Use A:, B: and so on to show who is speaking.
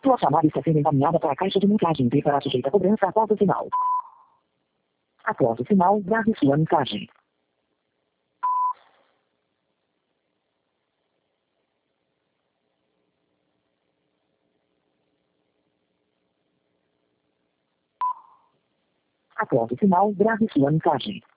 A: Sua chamada está sendo encaminhada para a caixa de mensagem e será sujeita a cobrança após o sinal. Após o sinal, grave sua mensagem. Após o sinal, grave sua mensagem.